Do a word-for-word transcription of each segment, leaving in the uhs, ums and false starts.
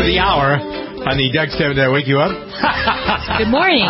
the hour on the Doug Stephan. Did I wake you up? Good morning.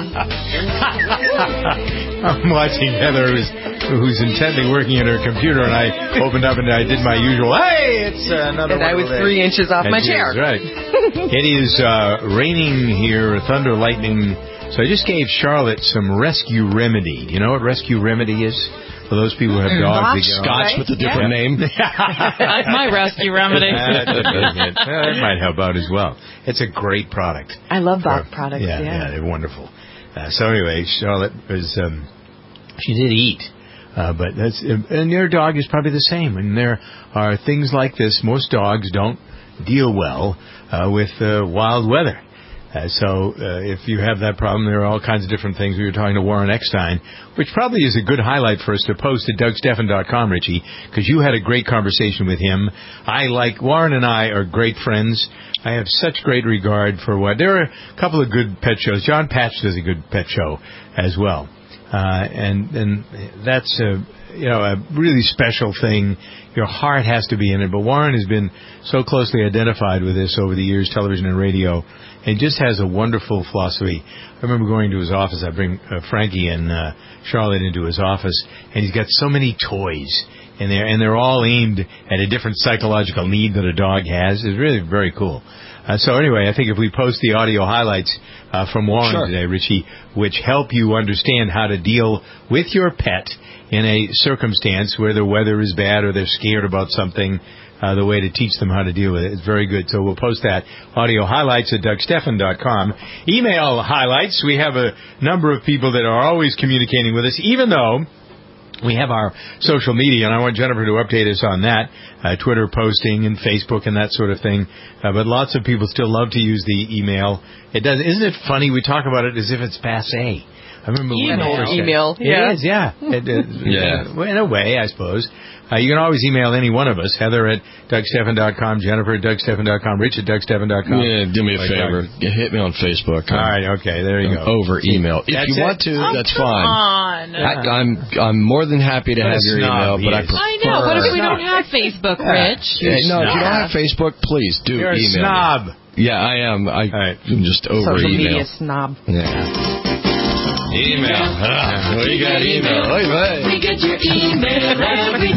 I'm watching Heather, who's, who's intently working at her computer, and I opened up and I did my usual, hey, it's another And I was three inches off and my chair. Is, right. It is uh, raining here, thunder, lightning. So I just gave Charlotte some Rescue Remedy. Do you know what Rescue Remedy is? For those people who have dogs. Scotch, Scotch with a different yeah. name. That's my rescue remedy. that, that might help out as well. It's a great product. I love dog For, products, yeah, yeah. yeah, they're wonderful. Uh, so anyway, Charlotte was, um, she did eat. Uh, but that's, and their dog is probably the same. And there are things like this. Most dogs don't deal well uh, with uh, wild weather. Uh, so uh, if you have that problem, there are all kinds of different things. We were talking to Warren Eckstein, which probably is a good highlight for us to post at Doug Stephan dot com, Richie, because you had a great conversation with him. I like, Warren and I are great friends. I have such great regard for what, there are a couple of good pet shows. John Patch does a good pet show as well. Uh, and, and that's a, you know, a really special thing. Your heart has to be in it. But Warren has been so closely identified with this over the years, television and radio, and just has a wonderful philosophy. I remember going to his office. I bring uh, Frankie and uh, Charlotte into his office, and he's got so many toys in there, and they're all aimed at a different psychological need that a dog has. It's really very cool. Uh, so anyway, I think if we post the audio highlights uh, from Warren sure. today, Richie, which help you understand how to deal with your pet in a circumstance where the weather is bad or they're scared about something, uh, the way to teach them how to deal with it. It's very good. So we'll post that audio highlights at Doug Stephan dot com. Email highlights. We have a number of people that are always communicating with us, even though we have our social media, and I want Jennifer to update us on that, uh, Twitter posting and Facebook and that sort of thing. Uh, but lots of people still love to use the email. It does. Isn't it funny? We talk about it as if it's passé. I remember email. when email. It Yeah. is, yeah. It, it, yeah. In a way, I suppose. Uh, you can always email any one of us. Heather at Doug Stephan dot com, Jennifer at Doug Stephan dot com, Rich at Doug Stephan dot com. Yeah, do me a like favor. Doug. Hit me on Facebook. All right, okay, there you go. Over email. If that's you it? want to, oh, that's come fine. On. I, I'm I'm more than happy to What have a your snob email, he but I is. prefer... I know. What if we don't have Facebook, Rich? Yeah, no, if you don't Yeah. have Facebook, please do You're email a snob. me. Yeah, I am. I, right. I'm just over Social email. media snob. Yeah. Email. Ah, we got email. Wait, wait. We get your email every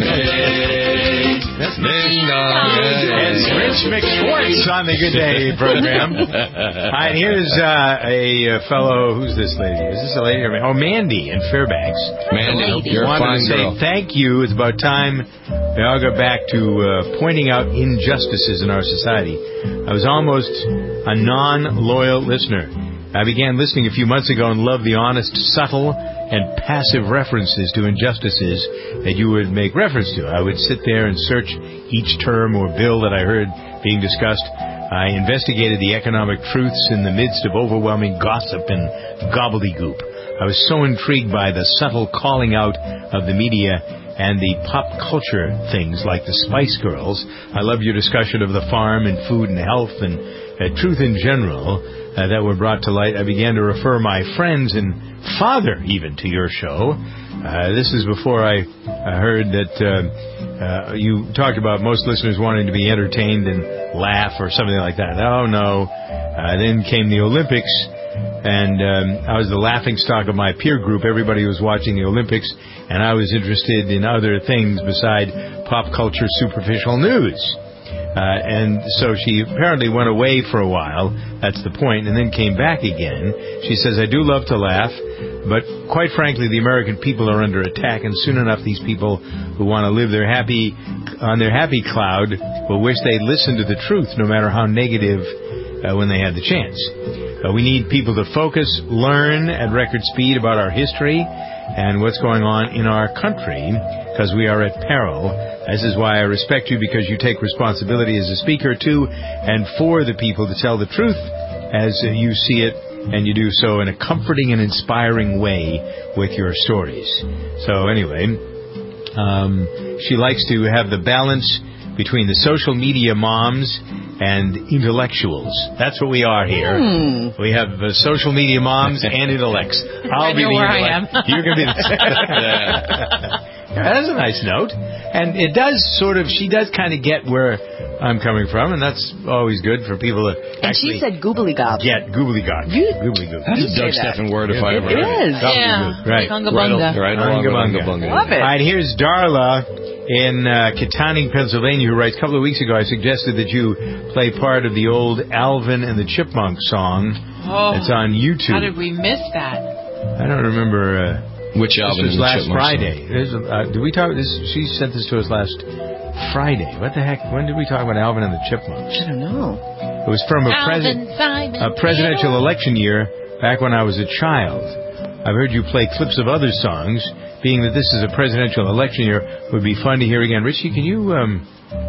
day. That's Ding dong. It's Rich McSchwartz on the Good Day program. All right, here's uh, a uh, fellow. Who's this lady? Is this a lady? Oh, Mandy in Fairbanks. Mandy, you're a wanted fine to say girl. thank you. It's about time we all go back to uh, pointing out injustices in our society. I was almost a non-loyal listener. I began listening a few months ago and loved the honest, subtle, and passive references to injustices that you would make reference to. I would sit there and search each term or bill that I heard being discussed. I investigated the economic truths in the midst of overwhelming gossip and gobbledygook. I was so intrigued by the subtle calling out of the media and the pop culture things like the Spice Girls. I loved your discussion of the farm and food and health and uh, truth in general uh, that were brought to light. I began to refer my friends and father even to your show. Uh, this is before I uh, heard that uh, uh, you talked about most listeners wanting to be entertained and laugh or something like that. Oh, no. Uh, then came the Olympics. And um, I was the laughingstock of my peer group. Everybody was watching the Olympics, and I was interested in other things beside pop culture superficial news. Uh, and so she apparently went away for a while. That's the point, and then came back again. She says, I do love to laugh, but quite frankly, the American people are under attack, and soon enough these people who want to live their happy on their happy cloud will wish they'd listened to the truth, no matter how negative uh, when they had the chance. Uh, we need people to focus, learn at record speed about our history and what's going on in our country, because we are at peril. This is why I respect you, because you take responsibility as a speaker to and for the people to tell the truth as uh, you see it, and you do so in a comforting and inspiring way with your stories. So anyway, um, she likes to have the balance between the social media moms and intellectuals. That's what we are here. Hmm. We have uh, social media moms and intellects. I'll I be know the where I intellect. am. You're going to be the That's a nice note. And it does sort of, she does kind of get where I'm coming from, and that's always good for people to And actually she said goobly gob. get goobly gob. You- Goobly goop. That's a Doug Steffen word if I ever It heard it. is. Gobbledygook, right. Bunga Right, bunga. right along with Bunga Bunga Bunga. Love it. All right, here's Darla in uh, Kittanning, Pennsylvania, who writes, a couple of weeks ago I suggested that you play part of the old Alvin and the Chipmunks song. Oh, It's on YouTube. how did we miss that? I don't remember. Uh, Which this Alvin was and the last Chipmunks Friday. There's a, uh, did we talk? This she sent this to us last Friday. What the heck? When did we talk about Alvin and the Chipmunks? I don't know. It was from a, presi- Alvin, Simon, a presidential election year back when I was a child. I've heard you play clips of other songs. Being that this is a presidential election year, it would be fun to hear again. Richie, can you? Um,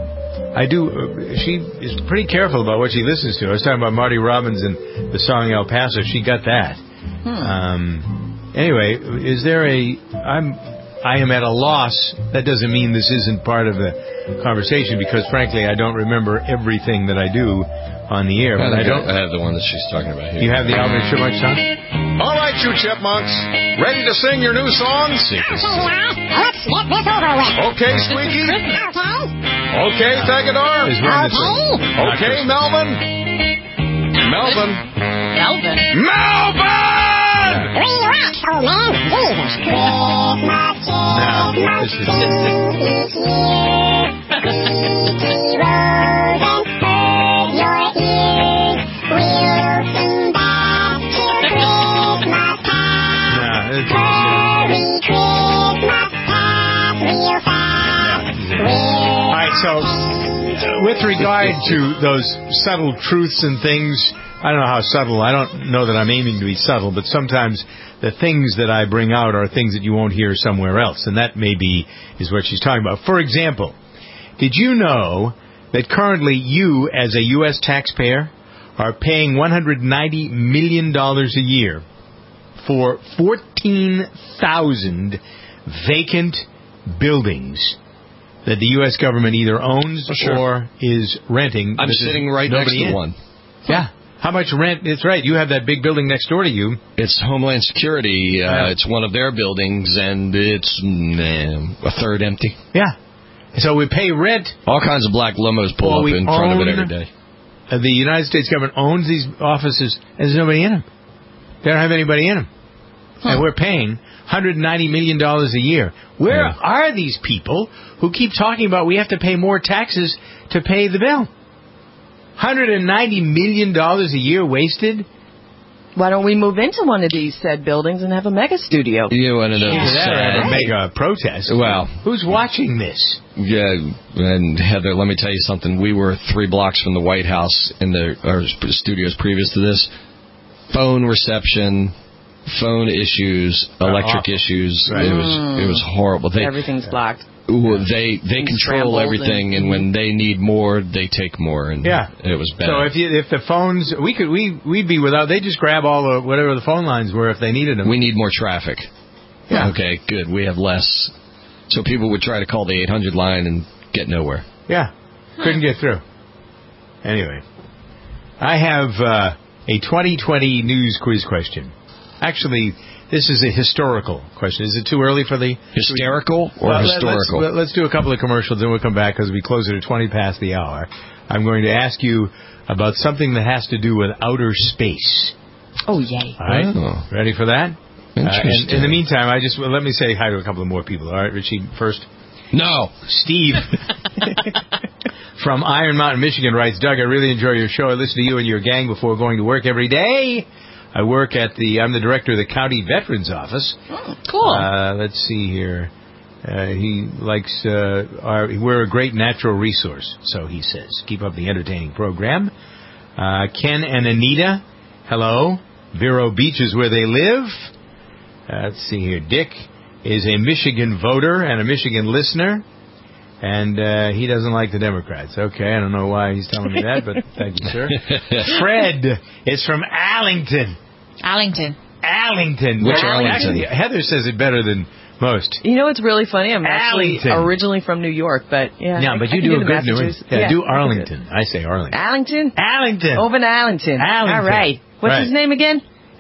I do. Uh, she is pretty careful about what she listens to. I was talking about Marty Robbins and the song El Paso. She got that. Hmm. Um, anyway, is there a? I'm. I am at a loss. That doesn't mean this isn't part of the conversation, because frankly, I don't remember everything that I do on the air. I, But I think don't. I have the one that she's talking about here. You have the Alvin and Chipmunks song? All right, you chipmunks. Ready to sing your new songs? Let's get this over with. Okay, Squeaky. Okay. Okay, Thegador. Is one that's a- Okay, Melvin. Melvin. Alvin. Melvin! Relax, old man. Jesus. Christmas, No, this is- is here. Sticky rose and spurred your ears. We'll sing back till Christmas time. No, it's- Merry Christmas past real fast. All right, so uh, with regard to those subtle truths and things, I don't know how subtle. I don't know that I'm aiming to be subtle, but sometimes the things that I bring out are things that you won't hear somewhere else, and that maybe is what she's talking about. For example, did you know that currently you, as a U S taxpayer, are paying one hundred ninety million dollars a year for fourteen thousand vacant buildings that the U S government either owns Oh, sure. or is renting? I'm This is sitting right next nobody to in. one. Yeah. How much rent? It's right. You have that big building next door to you. It's Homeland Security. Uh, Yeah. It's one of their buildings, and it's mm, a third empty. Yeah. So we pay rent. All kinds of black limos pull Well, up we in front of it own- every day. Uh, the United States government owns these offices, and there's nobody in them. They don't have anybody in them. And we're paying one hundred ninety million dollars a year. Where Yeah. are these people who keep talking about we have to pay more taxes to pay the bill? one hundred ninety million dollars a year wasted? Why don't we move into one of these said buildings and have a mega studio? You want to know Either the that or have a sad- mega protest. Well, Who's watching this? yeah, and Heather, let me tell you something. We were three blocks from the White House in the our studios previous to this. Phone reception, phone issues, electric awful. issues. Right. It was it was horrible. They Everything's blocked. ooh, they they And control scrambled everything, and, and- when they need more, they take more. And Yeah. it was bad. So if you, if the phones, we could we we'd be without. They just grab all the whatever the phone lines were if they needed them. we need more traffic. Yeah. Okay, good. We have less. So people would try to call the eight hundred line and get nowhere. Yeah, couldn't get through. Anyway, I have uh, a twenty twenty news quiz question. Actually, this is a historical question. Is it too early for the Hysterical or Well, let- historical? Let's, let's do a couple of commercials and we'll come back because we close it at twenty past the hour. I'm going to ask you about something that has to do with outer space. Oh, yay. All right? Oh. Ready for that? Uh, and Interesting. in the meantime, I just well, let me say hi to a couple of more people. All right, Richie, first. No. Steve from Iron Mountain, Michigan writes, Doug, I really enjoy your show. I listen to you and your gang before going to work every day. I work at the, I'm the director of the County Veterans Office. Oh, cool. Uh, let's see here. Uh, he likes, uh, our, we're a great natural resource, so he says. Keep up the entertaining program. Uh, Ken and Anita, hello. Vero Beach is where they live. Uh, let's see here. Dick is a Michigan voter and a Michigan listener. And uh, he doesn't like the Democrats. Okay, I don't know why he's telling me that, but thank you, sir. Fred is from Allington. Allington. Allington. Which Well, Arlington? Actually, Heather says it better than most. You know what's really funny? I'm actually Allington. originally from New York, but yeah. Yeah, I- but I you can do a the good New Massachusetts- Yeah, yeah, do I can do it. Arlington. I say Arlington. Allington? Allington. Over in Allington. Allington. All right. What's Right. his name again?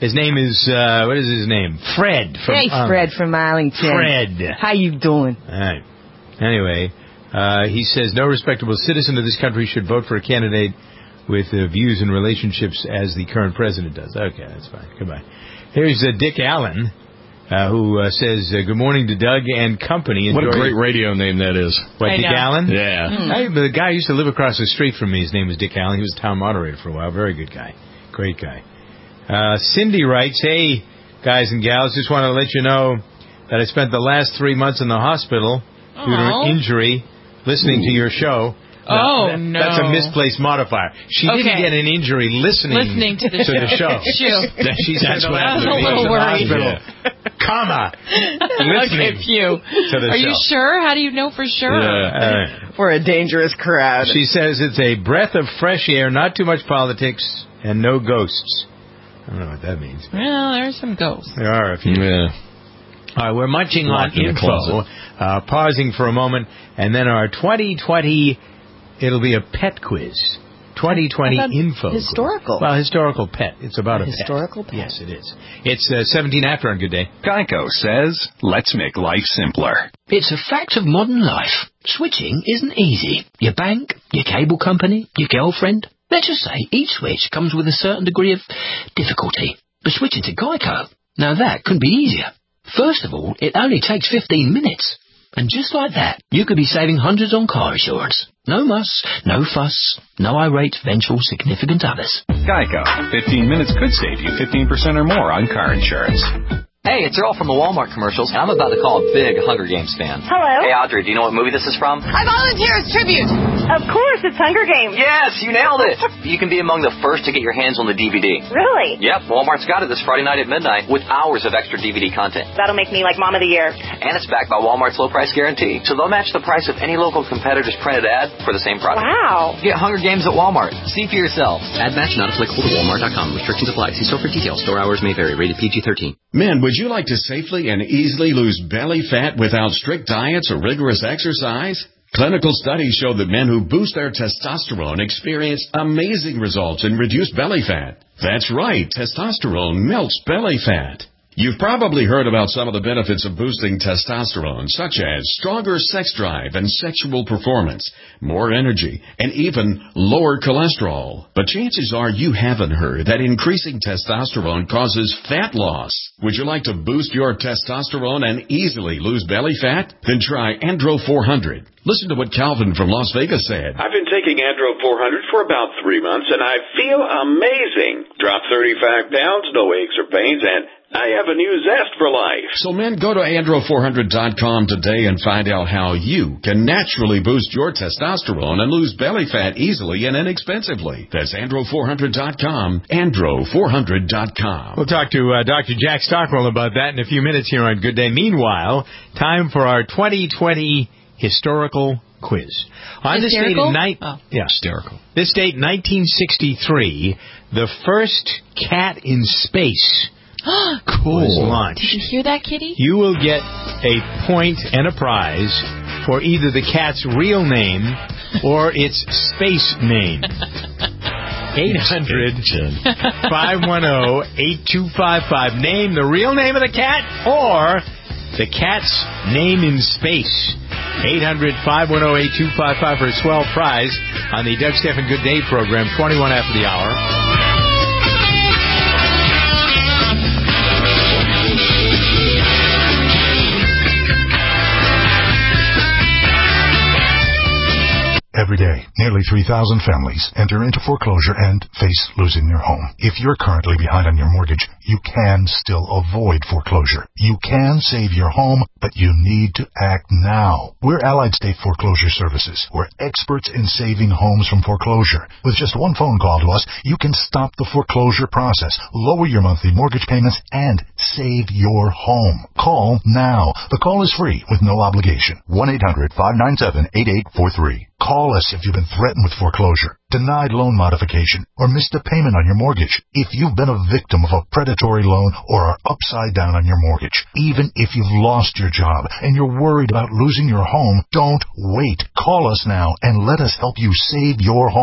His name is, uh, what is his name? Fred. From, Hey, um, Fred from Arlington. Fred. How you doing? All right. Anyway, uh, he says no respectable citizen of this country should vote for a candidate with uh, views and relationships as the current president does. Okay, that's fine. Goodbye. Here's uh, Dick Allen, uh, who uh, says, uh, good morning to Doug and company. What a Enjoy- great radio name that is. What, I Dick know. Allen? Yeah. I, the guy used to live across the street from me. His name was Dick Allen. He was a town moderator for a while. Very good guy. Great guy. Uh, Cindy writes, hey, guys and gals, just want to let you know that I spent the last three months in the hospital due to Aw. an injury listening to your show. Oh, that- no. That's a misplaced modifier. She didn't Okay. get an injury listening, Listening to the show. show. Phew. She spent That's the what last I was a three little months in the worried. hospital, comma, listening Okay, phew. to the Are show. you sure? How do you know for sure? Uh, We're a dangerous crowd. She says it's a breath of fresh air, not too much politics, and no ghosts. I don't know what that means. Well, there's some ghosts. There are a few. Yeah. All right, we're munching Locked on in the info, closet. uh, pausing for a moment, and then our twenty twenty, it'll be a pet quiz. twenty twenty I thought info. historical. Well, historical pet. It's about a, A historical pet. Yes, it is. It's uh, seventeen after on Good Day. Geico says, let's make life simpler. It's a fact of modern life. Switching isn't easy. Your bank, your cable company, your girlfriend. Let's just say each switch comes with a certain degree of difficulty. But switching to Geico, now that could be easier. First of all, it only takes fifteen minutes. And just like that, you could be saving hundreds on car insurance. No muss, no fuss, no irate, vengeful, significant others. Geico. fifteen minutes could save you fifteen percent or more on car insurance. Hey, it's Earl from the Walmart commercials, and I'm about to call a big Hunger Games fan. Hello? Hey, Audrey, do you know what movie this is from? I volunteer as tribute. Of course, it's Hunger Games. Yes, you nailed it. You can be among the first to get your hands on the D V D. Really? Yep, Walmart's got it this Friday night at midnight with hours of extra D V D content. That'll make me like Mom of the Year. And it's backed by Walmart's low price guarantee, so they'll match the price of any local competitor's printed ad for the same product. Wow. Get Hunger Games at Walmart. See for yourself. Ad match not applicable to Walmart dot com. Restrictions apply. See store for details. Store hours may vary. Rated P G thirteen. Men, would you like to safely and easily lose belly fat without strict diets or rigorous exercise? Clinical studies show that men who boost their testosterone experience amazing results in reduced belly fat. That's right, testosterone melts belly fat. You've probably heard about some of the benefits of boosting testosterone, such as stronger sex drive and sexual performance, more energy, and even lower cholesterol. But chances are you haven't heard that increasing testosterone causes fat loss. Would you like to boost your testosterone and easily lose belly fat? Then try Andro four hundred. Listen to what Calvin from Las Vegas said. I've been taking Andro four hundred for about three months, and I feel amazing. Dropped thirty-five pounds, no aches or pains, and I have a new zest for life. So men, go to andro four hundred dot com today and find out how you can naturally boost your testosterone and lose belly fat easily and inexpensively. That's andro four hundred dot com, andro four hundred dot com. We'll talk to uh, Doctor Jack Stockwell about that in a few minutes here on Good Day. Meanwhile, time for our twenty twenty historical quiz. On this date Hysterical? in night, Oh. yeah, Hysterical. this date, nineteen sixty-three, the first cat in space was launched. Did you hear that, Kitty? You will get a point and a prize for either the cat's real name or its space name. eight hundred, five one zero, eight two five five. Name the real name of the cat or the cat's name in space. eight hundred, five one zero, eight two five five for a swell prize on the Doug Stephan Good Day program, twenty-one after the hour. Every day, nearly three thousand families enter into foreclosure and face losing their home. If you're currently behind on your mortgage, you can still avoid foreclosure. You can save your home, but you need to act now. We're Allied State Foreclosure Services. We're experts in saving homes from foreclosure. With just one phone call to us, you can stop the foreclosure process, lower your monthly mortgage payments, and save your home. Call now. The call is free with no obligation. one eight hundred, five nine seven, eight eight four three. Call us if you've been threatened with foreclosure, denied loan modification, or missed a payment on your mortgage. If you've been a victim of a predatory loan or are upside down on your mortgage, even if you've lost your job and you're worried about losing your home, don't wait. Call us now and let us help you save your home.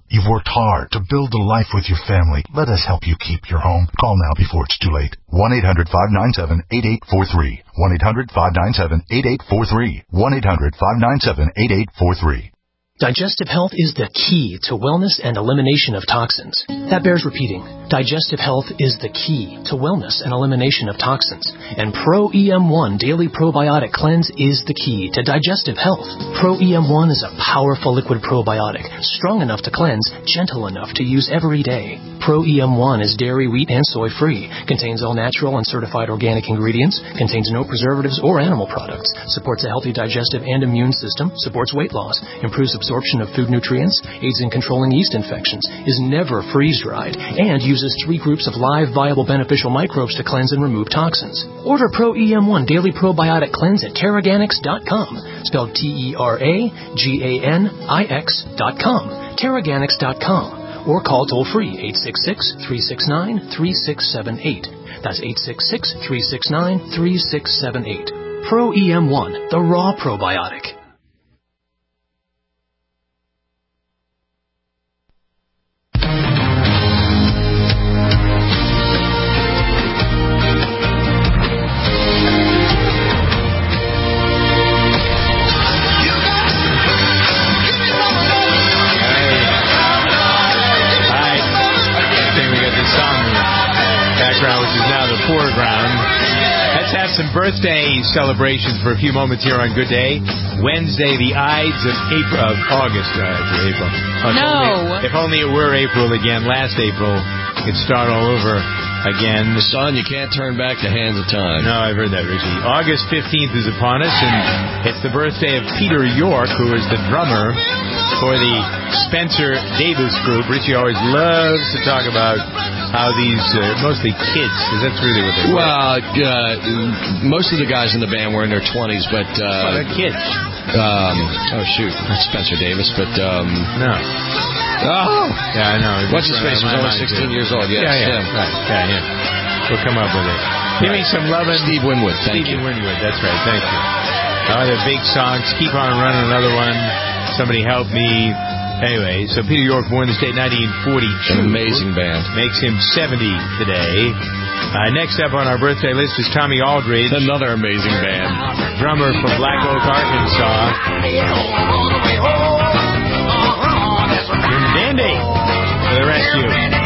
You've worked hard to build a life with your family. Let us help you keep your home. Call now before it's too late. one eight hundred five nine seven eight eight four three. one eight hundred five nine seven eight eight four three. one eight hundred five nine seven eight eight four three. Digestive health is the key to wellness and elimination of toxins. That bears repeating. Digestive health is the key to wellness and elimination of toxins. And Pro E M one Daily Probiotic Cleanse is the key to digestive health. Pro E M one is a powerful liquid probiotic, strong enough to cleanse, gentle enough to use every day. Pro E M one is dairy, wheat, and soy-free, contains all natural and certified organic ingredients, contains no preservatives or animal products, supports a healthy digestive and immune system, supports weight loss, improves absorption of food nutrients, aids in controlling yeast infections, is never freeze-dried, and uses three groups of live, viable, beneficial microbes to cleanse and remove toxins. Order Pro E M one Daily Probiotic Cleanse at Terraganix dot com, spelled T E R A G A N I X dot com, Terraganix dot com. Or call toll-free eight six six, three six nine, three six seven eight. That's eight six six, three six nine, three six seven eight. Pro E M one, the raw probiotic. Foreground. Let's have some birthday celebrations for a few moments here on Good Day. Wednesday, the Ides of April, of August. Uh, April. Oh, no. If only, if only it were April again. Last April, it'd start all over again. Son, you can't turn back the hands of time. No, I've heard that, Richie. August fifteenth is upon us, and it's the birthday of Peter York, who is the drummer for the Spencer Davis Group. Richie always loves to talk about how these, uh, mostly kids, because that's really what they were. Well, uh, most of the guys in the band were in their twenties, but... Uh, well, they're kids. Um, oh, shoot. Not Spencer Davis, but... Um, no. Oh! Yeah, I know. What's his face? He was only sixteen years old. Yes, yeah, yeah. him. Right. Yeah, him. We'll come up with it. Give me some love and... Steve Winwood, thank Steve you. Winwood, that's right. Thank you. Oh, the big songs. Keep on running, another one. Somebody help me. Anyway, so Peter York born in the state in nineteen forty-two. An amazing band. Makes him seventy today. Uh, next up on our birthday list is Tommy Aldridge. Another amazing band. Drummer from Black Oak, Arkansas. Jim Dandy for the rescue.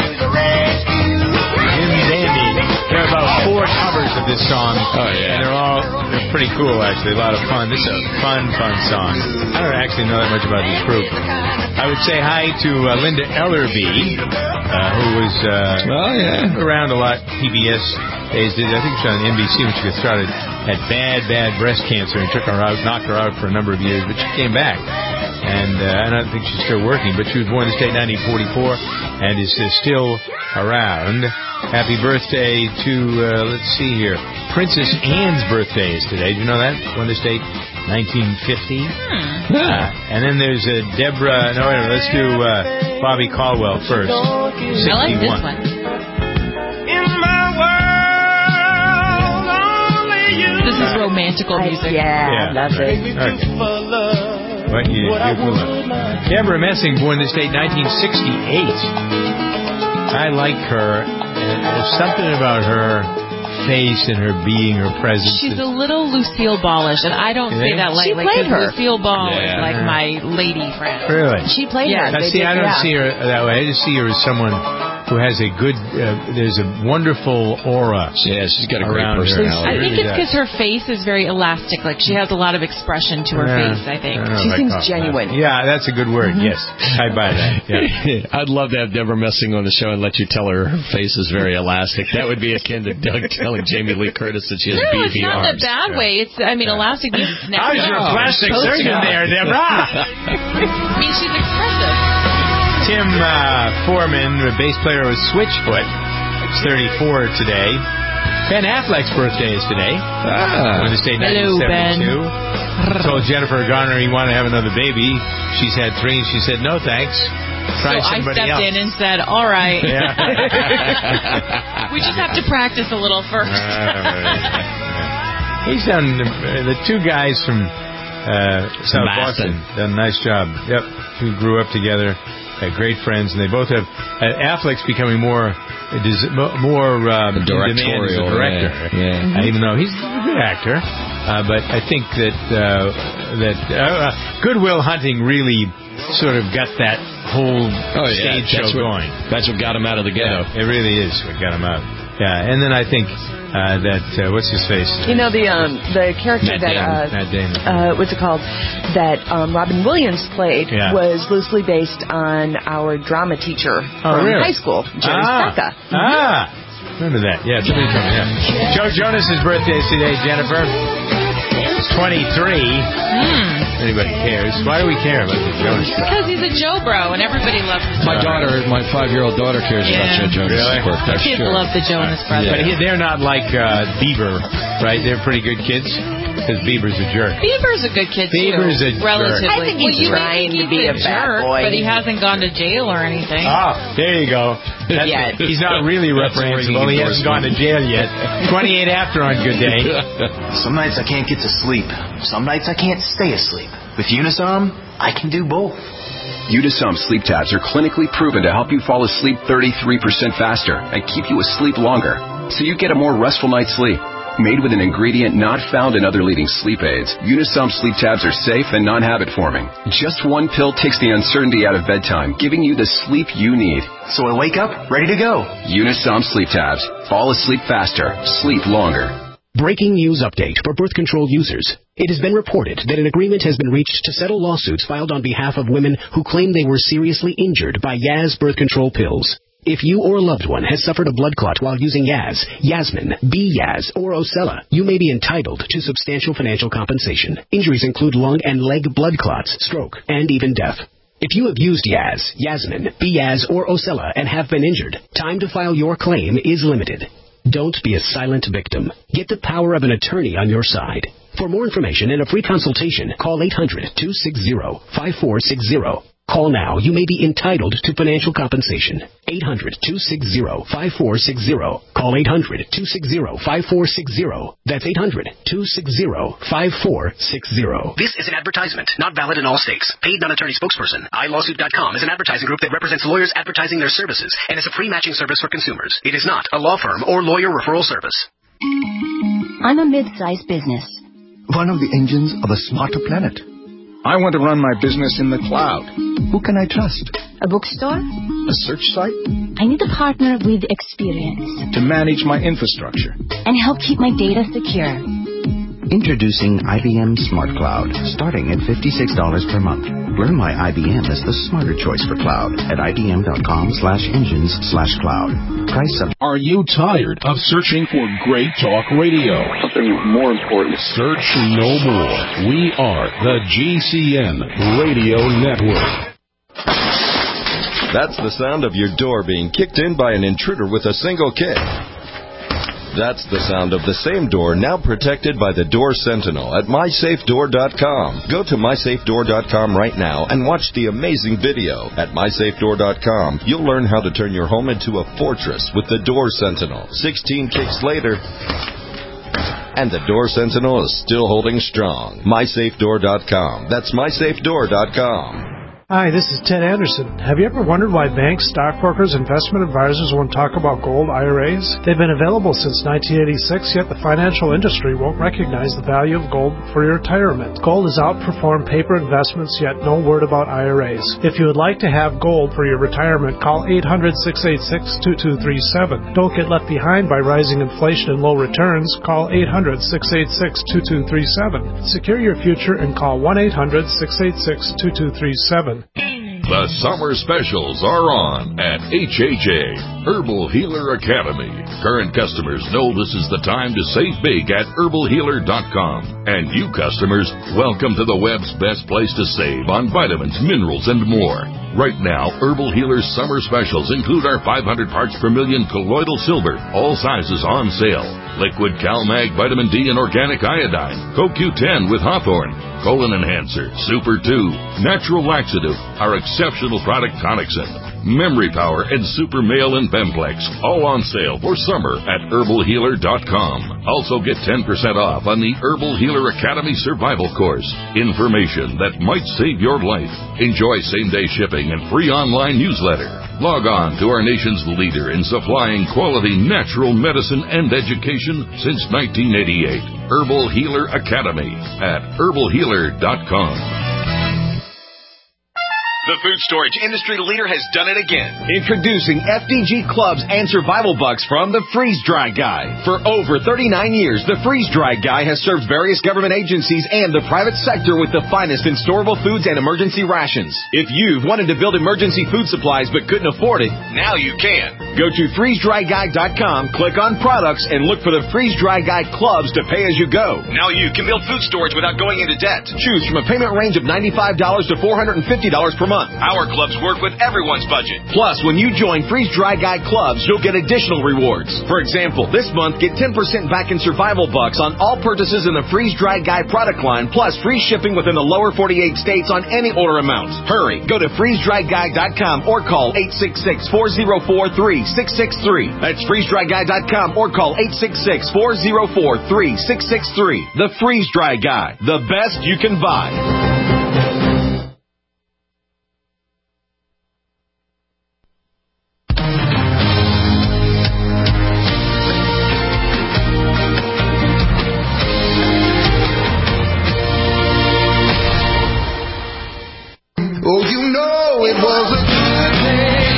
Jim Dandy. There are about four covers of this song. Oh, yeah. And they're all they're pretty cool, actually. A lot of fun. This is a fun, fun song. I don't actually know that much about this group. I would say hi to uh, Linda Ellerby, uh, who was uh, oh, yeah. around a lot. P B S days. I think she was on N B C when she got started. Had bad, bad breast cancer and took her out, knocked her out for a number of years, but she came back. And uh, I don't think she's still working, but she was born in the state in nineteen forty-four and is uh, still around. Happy birthday to, uh, let's see here, Princess Anne's birthday is today. Did you know that? Born in the state nineteen fifty. Hmm. Uh, and then there's uh, Deborah, no, wait a minute, let's do uh, Bobby Caldwell first. sixty-one. I like this one. This is romantical music. Yeah, yeah, love right. it. Okay. What you, beautiful. Deborah Messing, born this date, nineteen sixty-eight. I like her. There's something about her face and her being, her presence. She's a little Lucille Ballish, and I don't You say think? that She lightly. played her. Lucille Ball Yeah. is like my lady friend. Really? She played Yeah. her. Now, They see, did- I don't yeah. see her that way. I just see her as someone who has a good, uh, there's a wonderful aura. Yeah, she's got a great around her. personality. I She think really it's does. because her face is very elastic. Like, she has a lot of expression to her Yeah. face, I think. I don't know She if I seems caught that. genuine. Yeah, that's a good word. Yes, I buy that. Yeah. I'd love to have Deborah Messing on the show and let you tell her her face is very elastic. That would be akin to Doug telling Jamie Lee Curtis that she has No, it's beefy not in a arms. bad Yeah. way. It's, I mean, elastic means it's How's natural. your Oh, plastic Supposed surgeon to. there, Deborah? I mean, she's expressive. Tim uh, Foreman, the bass player of Switchfoot, is thirty-four today. Ben Affleck's birthday is today. Ah. When the state Hello, nineteen seventy-two. Ben. Told Jennifer Garner he wanted to have another baby. She's had three, and she said, no, thanks. Try So I somebody stepped else. in and said, all right. Yeah. We just have to practice a little first. Uh, he's done, uh, the two guys from uh, South Boston. Boston done a nice job. Yep, who grew up together. uh, great friends, and they both have. Uh, Affleck's becoming more more um, in demand as a director, yeah. Yeah. Uh, even though he's a good actor. Uh, but I think that uh, that uh, Good Will Hunting really sort of got that whole oh, yeah. stage show that's what, going. That's what got him out of the ghetto. Yeah, it really is what got him out. Yeah, and then I think uh, that uh, what's his face? You know the um, the character Matt that Damon. uh, Matt Damon. Uh, what's it called? That um, Robin Williams played yeah. was loosely based on our drama teacher oh, from really? high school, Jonas ah. Becca. Mm-hmm. Ah, remember that? Yeah, somebody told me. Yeah. Joe Jonas' birthday is today, Jennifer. twenty-three. Mm. Anybody cares? Why do we care about the Jonas? Because he's a Joe Bro, and everybody loves him. My daughter, my five-year-old daughter cares yeah. about Joe Jonas' really? birthday. Kids sure. love the Jonas Brothers. But he, they're not like uh, Bieber, right? They're pretty good kids. Because Bieber's a jerk. Bieber's a good kid, too. Bieber's a relatively. jerk. I think he's well, trying think to be a, a bad jerk, boy. But he hasn't gone to jail or anything. Ah, there you go. That's, yet. He's not really reprehensible. He hasn't gone to jail yet. twenty-eight after on Good Day. Some nights I can't get to sleep. Some nights I can't stay asleep. With Unisom, I can do both. Unisom sleep tabs are clinically proven to help you fall asleep thirty-three percent faster and keep you asleep longer, so you get a more restful night's sleep. Made with an ingredient not found in other leading sleep aids, Unisom sleep tabs are safe and non-habit forming. Just one pill takes the uncertainty out of bedtime, giving you the sleep you need. So I wake up ready to go. Unisom sleep tabs. Fall asleep faster. Sleep longer. Breaking news update for birth control users. It has been reported that an agreement has been reached to settle lawsuits filed on behalf of women who claim they were seriously injured by Yaz birth control pills. If you or a loved one has suffered a blood clot while using Yaz, Yasmin, B-Yaz, or Ocella, you may be entitled to substantial financial compensation. Injuries include lung and leg blood clots, stroke, and even death. If you have used Yaz, Yasmin, B-Yaz, or Ocella and have been injured, time to file your claim is limited. Don't be a silent victim. Get the power of an attorney on your side. For more information and a free consultation, call eight hundred, two six zero, five four six zero. Call now. You may be entitled to financial compensation. eight hundred, two six zero, five four six zero. Call eight hundred, two six zero, five four six zero. That's eight hundred, two six zero, five four six zero. This is an advertisement, not valid in all states. Paid non-attorney spokesperson. i lawsuit dot com is an advertising group that represents lawyers advertising their services and is a pre-matching service for consumers. It is not a law firm or lawyer referral service. I'm a mid-sized business. One of the engines of a smarter planet. I want to run my business in the cloud. Who can I trust? A bookstore? A search site? I need a partner with experience. To manage my infrastructure. And help keep my data secure. Introducing I B M Smart Cloud, starting at fifty-six dollars per month. Learn why I B M is the smarter choice for cloud at ibm.com slash engines slash cloud. Price up. Are you tired of searching for great talk radio? Something more important. Search no more. We are the G C N Radio Network. That's the sound of your door being kicked in by an intruder with a single kick. That's the sound of the same door now protected by the Door Sentinel at my safe door dot com. Go to my safe door dot com right now and watch the amazing video. At my safe door dot com, you'll learn how to turn your home into a fortress with the Door Sentinel. sixteen kicks later, and the Door Sentinel is still holding strong. my safe door dot com. That's my safe door dot com. Hi, this is Ted Anderson. Have you ever wondered why banks, stockbrokers, investment advisors won't talk about gold I R As? They've been available since nineteen eighty-six, yet the financial industry won't recognize the value of gold for your retirement. Gold has outperformed paper investments, yet no word about I R As. If you would like to have gold for your retirement, call eight hundred, six eight six, two two three seven. Don't get left behind by rising inflation and low returns. Call eight hundred, six eight six, two two three seven. Secure your future and call one eight hundred, six eight six, two two three seven. The summer specials are on at H H A, Herbal Healer Academy. Current customers know this is the time to save big at herbal healer dot com. And you customers, welcome to the web's best place to save on vitamins, minerals, and more. Right now, Herbal Healer's summer specials include our five hundred parts per million colloidal silver, all sizes on sale. Liquid CalMag Vitamin D and Organic Iodine, Co Q ten with Hawthorne, Colon Enhancer, Super two, Natural Laxative, our exceptional product Tonicsyn, Memory Power, and Super Male and Bemplex, all on sale for summer at herbal healer dot com. Also get ten percent off on the Herbal Healer Academy Survival Course. Information that might save your life. Enjoy same-day shipping shopping and free online newsletter. Log on to our nation's leader in supplying quality natural medicine and education since nineteen eighty-eight, Herbal Healer Academy at herbal healer dot com. The food storage industry leader has done it again. Introducing F D G Clubs and Survival Bucks from the Freeze Dry Guy. For over thirty-nine years, the Freeze Dry Guy has served various government agencies and the private sector with the finest in storable foods and emergency rations. If you've wanted to build emergency food supplies but couldn't afford it, now you can. Go to freeze dry guy dot com, click on products, and look for the Freeze Dry Guy Clubs to pay as you go. Now you can build food storage without going into debt. Choose from a payment range of ninety-five dollars to four hundred fifty dollars per month. Our clubs work with everyone's budget. Plus, when you join Freeze Dry Guy Clubs, you'll get additional rewards. For example, this month, get ten percent back in Survival Bucks on all purchases in the Freeze Dry Guy product line, plus free shipping within the lower forty-eight states on any order amount. Hurry, go to freeze dry guy dot com or call eight six six, four zero four, three six six three. That's freeze dry guy dot com or call eight six six, four zero four, three six six three. The Freeze Dry Guy, the best you can buy. Oh, you know it was a good day.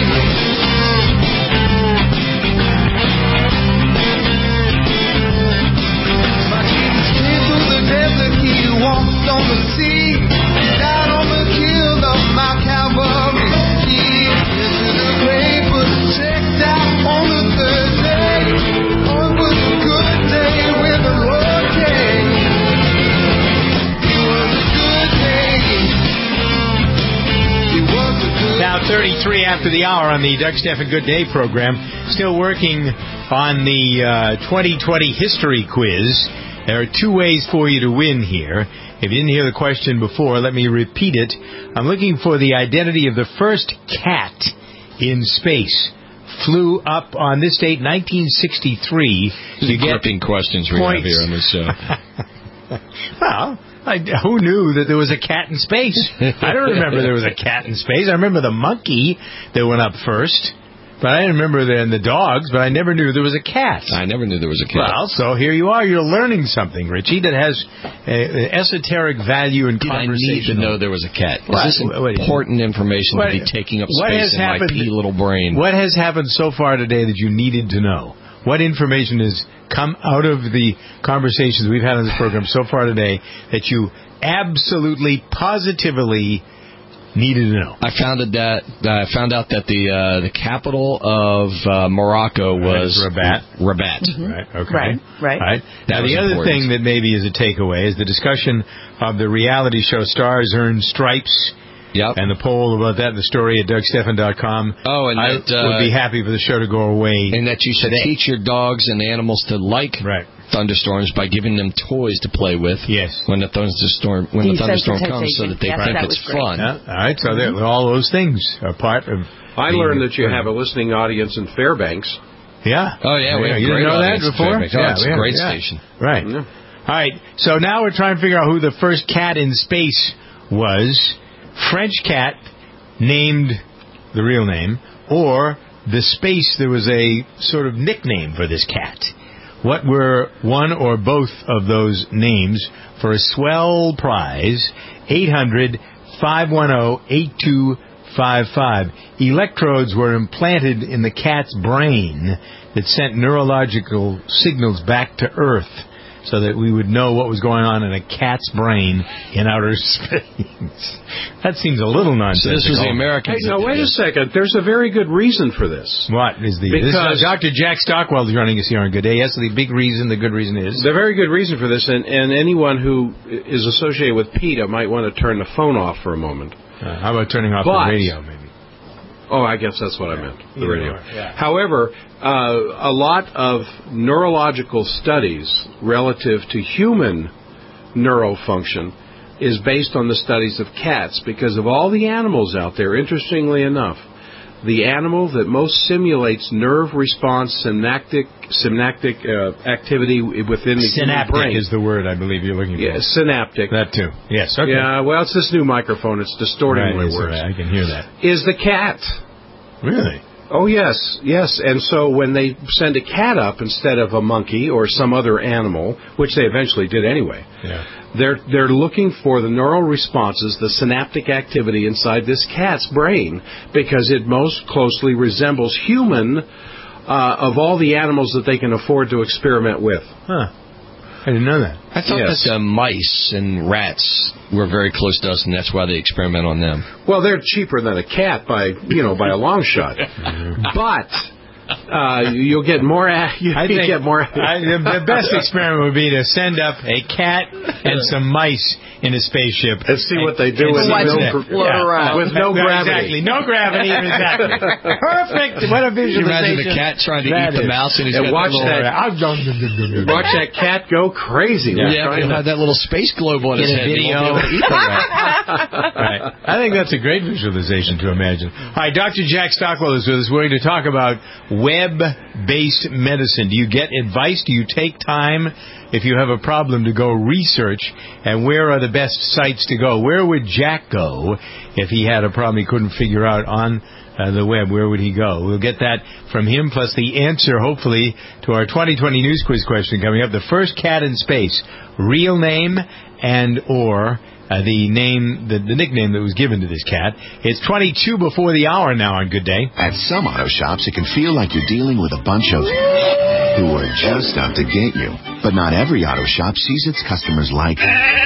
My Jesus came through the desert, he walked on the sea, died on the hill of Mount Calvary. He entered the grave, but checked out on the third day. Oh, it was a good day when the Lord came. It was a good day. Now, thirty-three after the hour on the Doug Stephan Good Day program. Still working on the uh, twenty twenty history quiz. There are two ways for you to win here. If you didn't hear the question before, let me repeat it. I'm looking for the identity of the first cat in space. Flew up on this date, nineteen sixty-three. You get gripping questions we have here on this show. Well, I, who knew that there was a cat in space? I don't remember there was a cat in space. I remember the monkey that went up first, but I didn't remember the, the dogs, but I never knew there was a cat. I never knew there was a cat. Well, so here you are. You're learning something, Richie, that has uh, esoteric value in Did conversation. I need to know there was a cat? Is What? this What- important information what- to be taking up what has space in my happened- pea little brain? What has happened so far today that you needed to know? What information has come out of the conversations we've had on this program so far today that you absolutely, positively needed to know? I found that I found out that the uh, the capital of uh, Morocco was Rabat. Rabat. Mm-hmm. Right. Okay. Right. Right. Right. Now, That the was other important. thing that maybe is a takeaway is the discussion of the reality show Stars Earn Stripes. Yep. And the poll about that in the story at doug stephan dot com. Oh, and I that, uh, would be happy for the show to go away. And that you should today. teach your dogs and animals to like right. thunderstorms by giving them toys to play with. Yes. When the thunderstorm when the thunderstorm comes, so that they Yes, think that it's was great. fun. Yeah, all right. So mm-hmm. all those things are part of. I learned that you have a listening audience in Fairbanks. Yeah. Oh yeah, we have you great didn't know that audience in before? Fairbanks. Oh, Yeah, it's we a have- great yeah. station. Right. Yeah. All right. So now we're trying to figure out who the first cat in space was. French cat named the real name, or the space, there was a sort of nickname for this cat. What were one or both of those names for a swell prize? eight hundred, five one zero, eight two five five. Electrodes were implanted in the cat's brain that sent neurological signals back to Earth so that we would know what was going on in a cat's brain in outer space. That seems a little nonsensical. So this was the Americans. Hey, now, wait a second. There's a very good reason for this. What is the... Because this is, uh, Doctor Jack Stockwell is running us here on Good Day. Yes, the big reason, the good reason is... The very good reason for this, and, and anyone who is associated with PETA might want to turn the phone off for a moment. Uh, how about turning off But- the radio, maybe? Oh, I guess that's what I meant, the Either radio. or, yeah. However, uh, a lot of neurological studies relative to human neural function is based on the studies of cats, because of all the animals out there, interestingly enough, the animal that most simulates nerve response synaptic synaptic uh, activity within the synaptic human brain. is the word I believe you're looking for. Yeah, synaptic. That too. Yes. Okay. Yeah. Well, it's this new microphone. It's distorting right, my yes, words. Right. I can hear that. Is the cat? Really? Oh, yes, yes. And so when they send a cat up instead of a monkey or some other animal, which they eventually did anyway, yeah. they're they're looking for the neural responses, the synaptic activity inside this cat's brain, because it most closely resembles human uh, of all the animals that they can afford to experiment with. Huh. I didn't know that. I thought yes. that uh, mice and rats were very close to us, and that's why they experiment on them. Well, they're cheaper than a cat by, you know, by a long shot. But uh, you'll get more. You I think get more. I, the, the best experiment would be to send up a cat and some mice in a spaceship and see what they do with no, yeah. with no Exactly, gravity. no gravity. Exactly. Perfect. What a visualization! You imagine the cat trying to that eat is. the mouse, and he's and got watch that. Watch that cat go crazy. Yeah, yeah he'll have that little space globe on his head. Video. He won't be able to eat the rat. Right. I think that's a great visualization to imagine. All right, Doctor Jack Stockwell is with us. We're going to talk about web-based medicine. Do you get advice? Do you take time if you have a problem to go research? And where are the best sites to go? Where would Jack go if he had a problem he couldn't figure out on uh, the web? Where would he go? We'll get that from him, plus the answer, hopefully, to our twenty twenty News Quiz question coming up. The first cat in space, real name and or uh, the name, the, the nickname that was given to this cat. It's twenty-two before the hour now on Good Day. At some auto shops, it can feel like you're dealing with a bunch of who are just out to get you. But not every auto shop sees its customers like.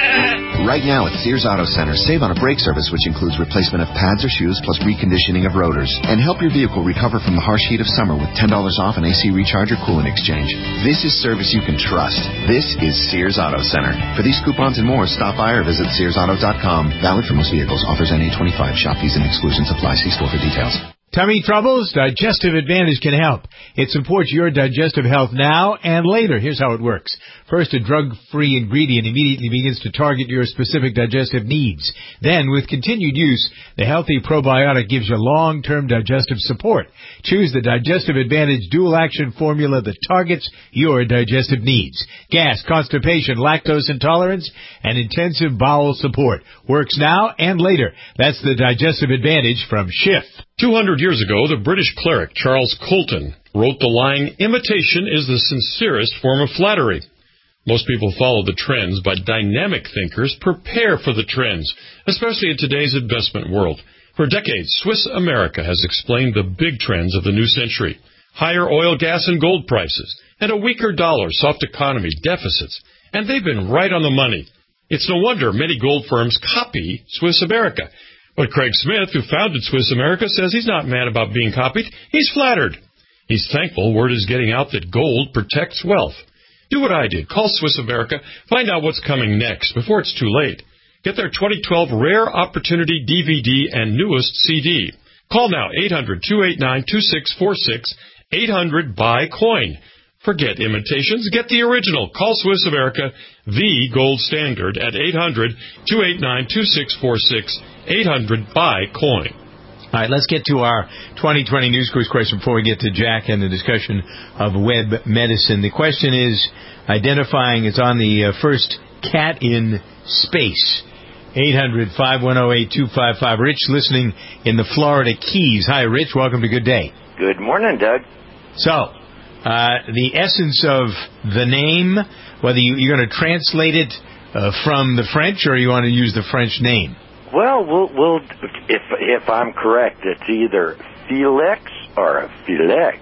Right now at Sears Auto Center, save on a brake service which includes replacement of pads or shoes plus reconditioning of rotors. And help your vehicle recover from the harsh heat of summer with ten dollars off an A C recharge or coolant exchange. This is service you can trust. This is Sears Auto Center. For these coupons and more, stop by or visit Sears Auto dot com. Valid for most vehicles. Offers N A twenty-five. Shop fees and exclusions apply. See store for details. Tummy troubles? Digestive Advantage can help. It supports your digestive health now and later. Here's how it works. First, a drug-free ingredient immediately begins to target your specific digestive needs. Then, with continued use, the healthy probiotic gives you long-term digestive support. Choose the Digestive Advantage dual-action formula that targets your digestive needs. Gas, constipation, lactose intolerance, and intensive bowel support. Works now and later. That's the Digestive Advantage from Schiff. two hundred years ago, the British cleric Charles Colton wrote the line, "Imitation is the sincerest form of flattery." Most people follow the trends, but dynamic thinkers prepare for the trends, especially in today's investment world. For decades, Swiss America has explained the big trends of the new century. Higher oil, gas, and gold prices, and a weaker dollar, soft economy, deficits. And they've been right on the money. It's no wonder many gold firms copy Swiss America. But Craig Smith, who founded Swiss America, says he's not mad about being copied. He's flattered. He's thankful word is getting out that gold protects wealth. Do what I did. Call Swiss America. Find out what's coming next before it's too late. Get their twenty twelve Rare Opportunity D V D and newest C D. Call now, eight hundred, two eight nine, two six four six, eight hundred, buy coin. Forget imitations. Get the original. Call Swiss America, the gold standard, at eight hundred, two eight nine, two six four six, eight hundred, buy coin. All right, let's get to our twenty twenty News Quiz question before we get to Jack and the discussion of web medicine. The question is identifying, it's on the uh, first cat in space. eight hundred, five one zero, eight two five five. Rich listening in the Florida Keys. Hi, Rich. Welcome to Good Day. Good morning, Doug. So, uh, the essence of the name, whether you, you're going to translate it uh, from the French or you want to use the French name? Well, we'll, we'll if if I'm correct, it's either Felix or Felix.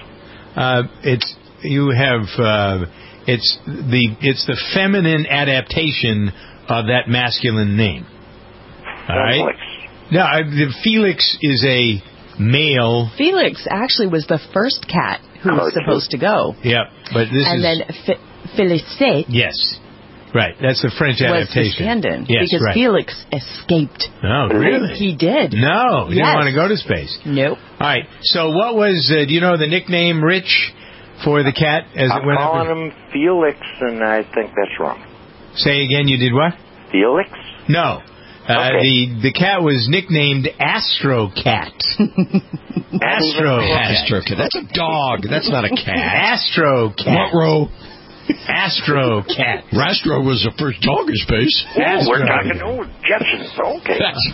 Uh, it's you have uh, it's the it's the feminine adaptation of that masculine name. All right. Felix. No, I, the Felix is a male. Felix actually was the first cat who was supposed to go. Yeah, but this and is then F- Félicité. Yes. Right, that's the French was adaptation. the stand-in yes, because right. Felix escaped. Oh, really? He did. No, he yes. didn't want to go to space. Nope. All right, so what was, uh, do you know the nickname Rich for the cat as I'm it went calling up? him Felix, and I think that's wrong. Say again, you did what? Felix? No. Uh, the the cat was nicknamed Astro Cat. Astro Astro Cat. That's a dog. That's not a cat. Astro Cat. What-ro? Astro Cat. Rastro was the first dog in space. Oh, we're talking, oh, Jetsons. Okay. That's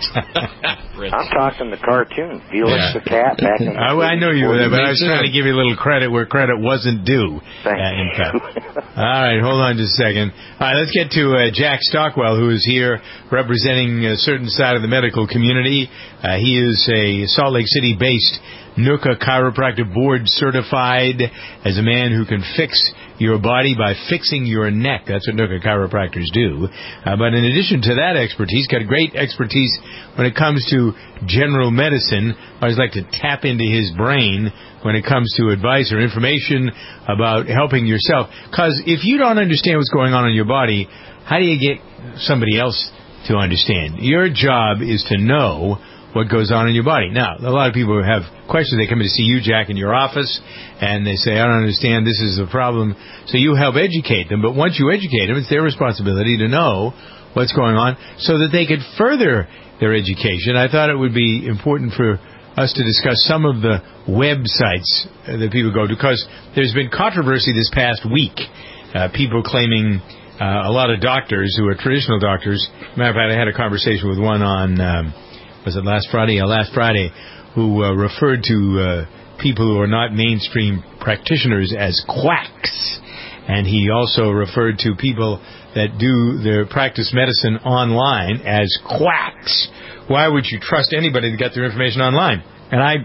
right. I'm talking the cartoon. Felix Yeah. the cat back in the I, I know you were there, but I was Me too. trying to give you a little credit where credit wasn't due. Thank uh, in fact. All right, hold on just a second. All right, let's get to uh, Jack Stockwell, who is here representing a certain side of the medical community. Uh, he is a Salt Lake City-based N U C A Chiropractic Board certified as a man who can fix your body by fixing your neck. That's what N U C A chiropractors do. Uh, but in addition to that expertise, got a great expertise when it comes to general medicine. I always like to tap into his brain when it comes to advice or information about helping yourself. Because if you don't understand what's going on in your body, how do you get somebody else to understand? Your job is to know what goes on in your body. Now, a lot of people have questions. They come in to see you, Jack, in your office, and they say, I don't understand, this is the problem. So you help educate them. But once you educate them, it's their responsibility to know what's going on so that they could further their education. I thought it would be important for us to discuss some of the websites that people go to, because there's been controversy this past week. Uh, people claiming uh, a lot of doctors who are traditional doctors. Matter of fact, I had a conversation with one on... Um, was it last Friday? Uh, last Friday, who uh, referred to uh, people who are not mainstream practitioners as quacks. And he also referred to people that do their practice medicine online as quacks. Why would you trust anybody to get their information online? And I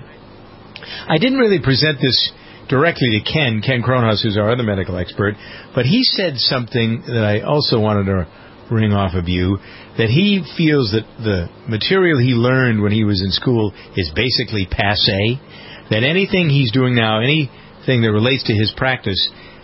I didn't really present this directly to Ken, Ken Kronhaus, who's our other medical expert, but he said something that I also wanted to ring off of you, that he feels that the material he learned when he was in school is basically passé, that anything he's doing now, anything that relates to his practice,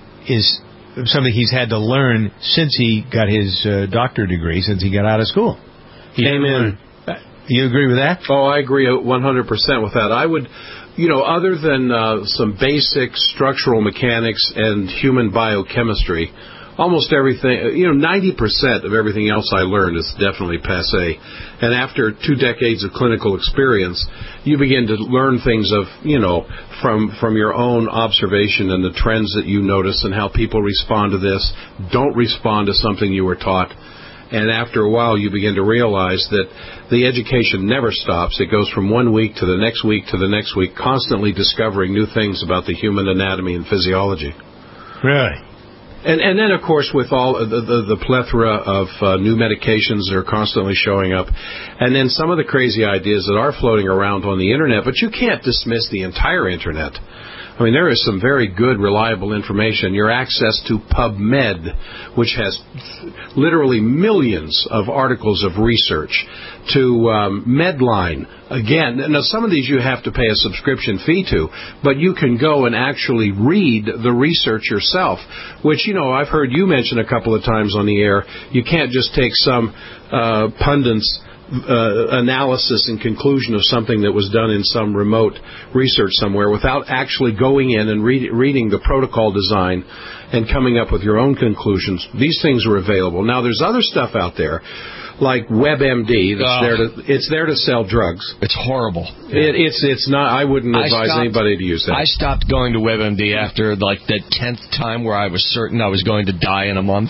is something he's had to learn since he got his uh, doctorate degree, since he got out of school. He Amen. You agree with that? Oh, I agree one hundred percent with that. I would, you know, other than uh, some basic structural mechanics and human biochemistry, almost everything, you know, ninety percent of everything else I learned is definitely passé. And after two decades of clinical experience, you begin to learn things of, you know, from from your own observation and the trends that you notice and how people respond to this, don't respond to something you were taught. And after a while, you begin to realize that the education never stops. It goes from one week to the next week to the next week, constantly discovering new things about the human anatomy and physiology. Really? And and then, of course, with all the, the, the plethora of uh, new medications that are constantly showing up, and then some of the crazy ideas that are floating around on the Internet, but you can't dismiss the entire Internet. I mean, there is some very good, reliable information. Your access to PubMed, which has literally millions of articles of research, to um, Medline. Again, now some of these you have to pay a subscription fee to, but you can go and actually read the research yourself, which, you know, I've heard you mention a couple of times on the air. You can't just take some uh, pundit's Uh, analysis and conclusion of something that was done in some remote research somewhere without actually going in and read, reading the protocol design and coming up with your own conclusions. These things are available. Now, there's other stuff out there, like WebMD, that's oh. there to, it's there to sell drugs. It's horrible. It, it's it's not. I wouldn't I advise stopped, anybody to use that. I stopped going to WebMD after like the tenth time where I was certain I was going to die in a month.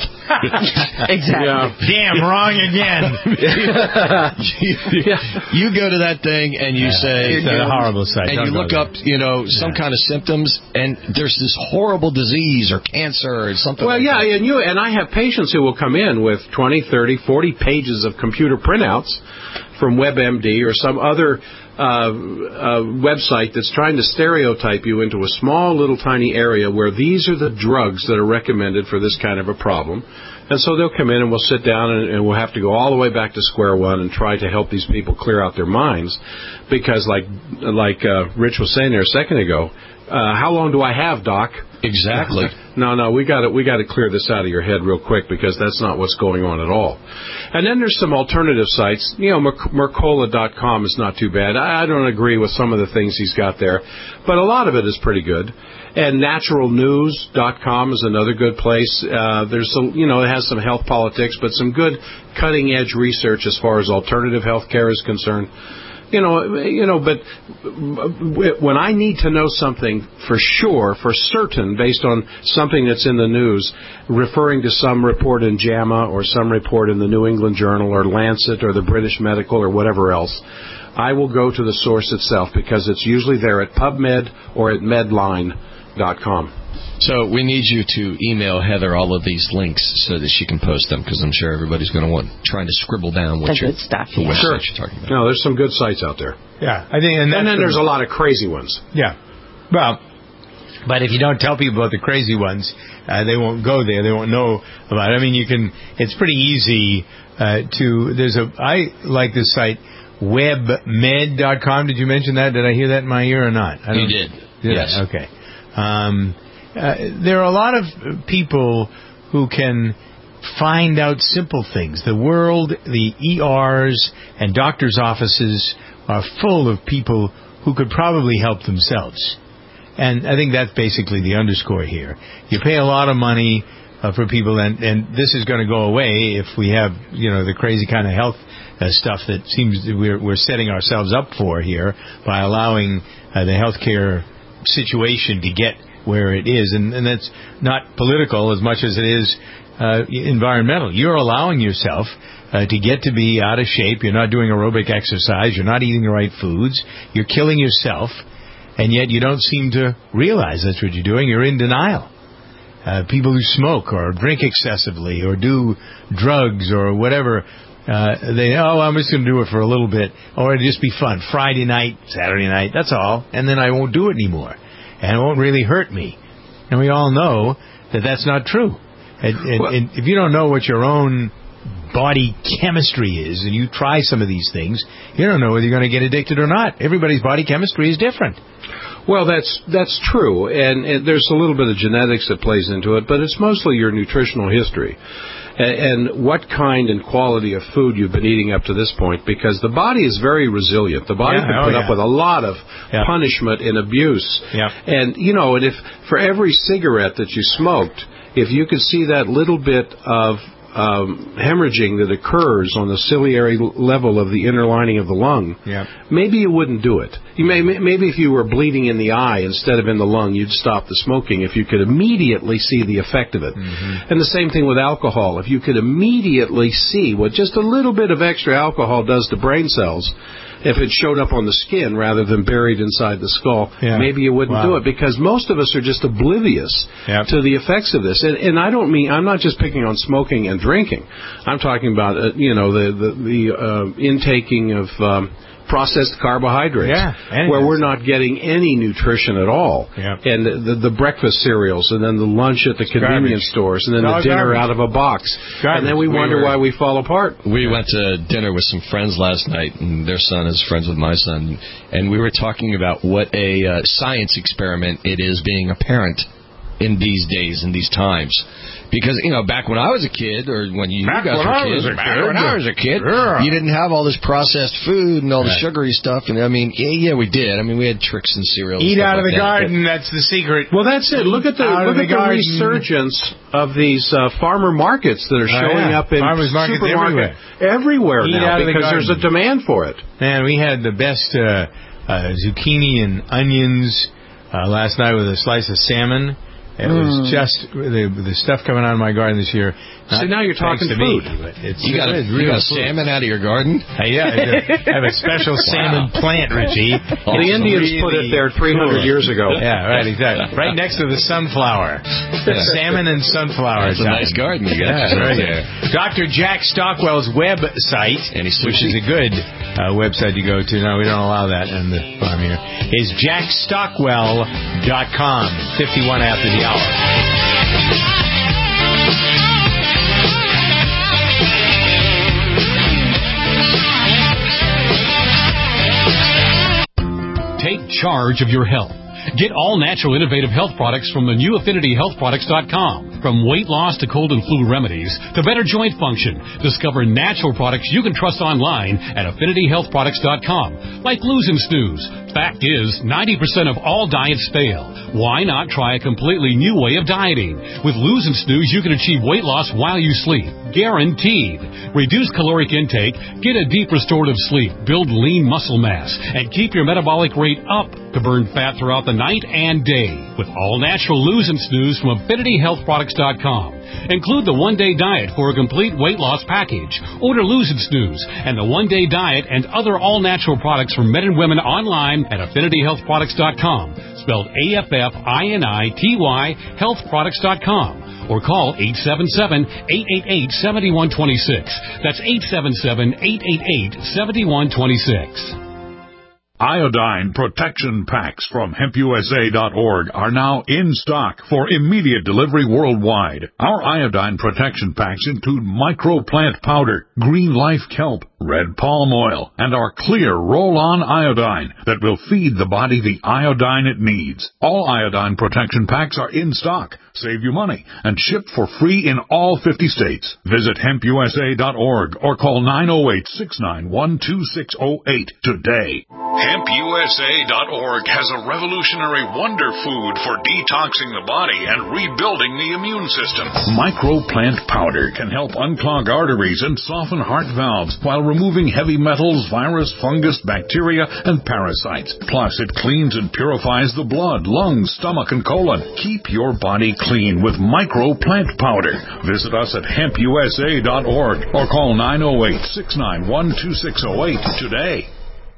Exactly. Yeah. Damn, wrong again. you, you go to that thing and you Yeah, say... it's a horrible site. And Don't you go look there. up, you know, some Yeah. kind of symptoms, and there's this horrible disease or cancer or something Well, like yeah, that. and you and I have patients who will come in with twenty, thirty, forty pages of computer printouts from WebMD or some other uh, uh, website that's trying to stereotype you into a small little tiny area where these are the drugs that are recommended for this kind of a problem. And so they'll come in and we'll sit down and, and we'll have to go all the way back to square one and try to help these people clear out their minds. Because like like uh, Rich was saying there a second ago, uh, how long do I have, Doc? Exactly. No, no, we got to we got to clear this out of your head real quick because that's not what's going on at all. And then there's some alternative sites. You know, Mercola dot com is not too bad. I, I don't agree with some of the things he's got there, but a lot of it is pretty good. And Natural News dot com is another good place. Uh, there's some, you know, it has some health politics, but some good cutting-edge research as far as alternative health care is concerned. You know, you know, but when I need to know something for sure, for certain, based on something that's in the news, referring to some report in JAMA or some report in the New England Journal or Lancet or the British Medical or whatever else, I will go to the source itself because it's usually there at PubMed or at Medline dot com. So we need you to email Heather all of these links so that she can post them, because I'm sure everybody's going to want trying to scribble down what the you're, good stuff, the yeah. website Sure. you're talking about. No, there's some good sites out there. Yeah, I think, and, and then the, there's a lot of crazy ones. Yeah, well, but if you don't tell people about the crazy ones, uh, they won't go there. They won't know about it. I mean, you can. It's pretty easy uh, to. There's a. I like this site, web med dot com. Did you mention that? Did I hear that in my ear or not? I You did. did Yes. I? Okay. Um, uh, there are a lot of people who can find out simple things. The world, the E Rs and doctors' offices are full of people who could probably help themselves. And I think that's basically the underscore here. You pay a lot of money uh, for people, and, and this is going to go away if we have, you know, the crazy kind of health uh, stuff that seems that we're, we're setting ourselves up for here by allowing uh, the healthcare situation to get where it is. And, and that's not political as much as it is uh, environmental. You're allowing yourself uh, to get to be out of shape. You're not doing aerobic exercise. You're not eating the right foods. You're killing yourself. And yet you don't seem to realize that's what you're doing. You're in denial. Uh, people who smoke or drink excessively or do drugs or whatever, uh, they, oh, I'm just going to do it for a little bit. Or it'll just be fun. Friday night, Saturday night, that's all. And then I won't do it anymore. And it won't really hurt me. And we all know that that's not true. And, and, well, and if you don't know what your own body chemistry is, and you try some of these things, you don't know whether you're going to get addicted or not. Everybody's body chemistry is different. Well, that's that's true, and, and there's a little bit of genetics that plays into it, but it's mostly your nutritional history and, and what kind and quality of food you've been eating up to this point, because the body is very resilient. The body yeah, can oh, put yeah. up with a lot of yeah. punishment and abuse. Yeah. And, you know, and if for every cigarette that you smoked, if you could see that little bit of Um, hemorrhaging that occurs on the ciliary level of the inner lining of the lung, yeah. maybe you wouldn't do it. You may, maybe if you were bleeding in the eye instead of in the lung, you'd stop the smoking if you could immediately see the effect of it. Mm-hmm. And the same thing with alcohol. If you could immediately see what just a little bit of extra alcohol does to brain cells, if it showed up on the skin rather than buried inside the skull, yeah. maybe you wouldn't wow. do it, because most of us are just oblivious yep. to the effects of this. And, and I don't mean, I'm not just picking on smoking and drinking. I'm talking about, uh, you know, the, the, the uh, intaking of um, processed carbohydrates, yeah, where we're not getting any nutrition at all. Yep. And the, the, the breakfast cereals, and then the lunch at the it's convenience garbage. stores, and then it's the dinner garbage. out of a box. Garbage. And then we, we wonder were, why we fall apart. We went to dinner with some friends last night, and their son is friends with my son, and we were talking about what a uh, science experiment it is being a parent in these days, in these times. Because, you know, back when I was a kid, or when you back guys when were I kids, was a back kid, when I was a kid, yeah. you didn't have all this processed food and all the right. sugary stuff. And I mean, yeah, yeah, we did. I mean, we had tricks and cereals. Eat and stuff out of like the that, garden. That's the secret. Well, that's it. Look at the Out look of at the the garden. resurgence of these uh, farmer markets that are Oh, showing yeah. up in Farmers markets supermarket everywhere. everywhere Eat now, out of the because there's a garden. demand for it. Man, we had the best uh, uh, zucchini and onions uh, last night with a slice of salmon. It was Mm. just the, the stuff coming out of my garden this year. So now you're talking to food. Me, but it's, You got, a, it's you real got food. salmon out of your garden? Uh, yeah, I have a special salmon plant, Richie. Well, the It's Indians really put it there three hundred cool. years ago. Yeah, right, exactly. Right next to the sunflower. The salmon and sunflower. That's a time. nice garden you got Yeah, right right there. Doctor Jack Stockwell's website, Any which is a good uh, website to go to. No, we don't allow that in the farm here. Is jack stockwell dot com. fifty-one after the hour. Take charge of your health. Get all natural innovative health products from the new affinity health products dot com. From weight loss to cold and flu remedies to better joint function, discover natural products you can trust online at affinity health products dot com. Like Lose and Snooze. Fact is, ninety percent of all diets fail. Why not try a completely new way of dieting? With Lose and Snooze, you can achieve weight loss while you sleep. Guaranteed. Reduce caloric intake, get a deep restorative sleep, build lean muscle mass, and keep your metabolic rate up to burn fat throughout the night and day. With all natural Lose and Snooze from affinity health products dot com. Include the one-day diet for a complete weight loss package. Order Lose and Snooze and the one-day diet and other all-natural products for men and women online at affinity health products dot com. Spelled A F F I N I T Y health products dot com. Or call eight seven seven, eight eight eight, seven one two six. That's eight seven seven, eight eight eight, seven one two six. Iodine protection packs from hemp U S A dot org are now in stock for immediate delivery worldwide. Our iodine protection packs include microplant powder, green life kelp, red palm oil, and our clear roll-on iodine that will feed the body the iodine it needs. All iodine protection packs are in stock, save you money, and shipped for free in all fifty states. Visit hemp U S A dot org or call nine oh eight, six nine one, two six oh eight today. hemp U S A dot org has a revolutionary wonder food for detoxing the body and rebuilding the immune system. Microplant powder can help unclog arteries and soften heart valves while removing heavy metals, virus, fungus, bacteria, and parasites. Plus, it cleans and purifies the blood, lungs, stomach, and colon. Keep your body clean with Microplant powder. Visit us at hemp U S A dot org or call nine oh eight, six nine one, two six oh eight today.